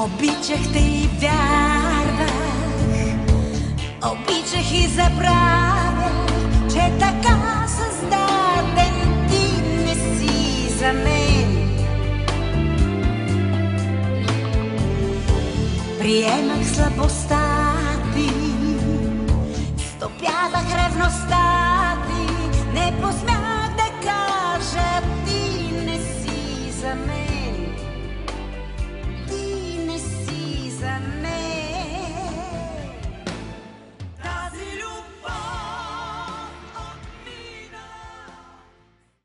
Обичах те и вярвах, обичах и забравях, че така създаден ти не си за мен. Приемах слабостта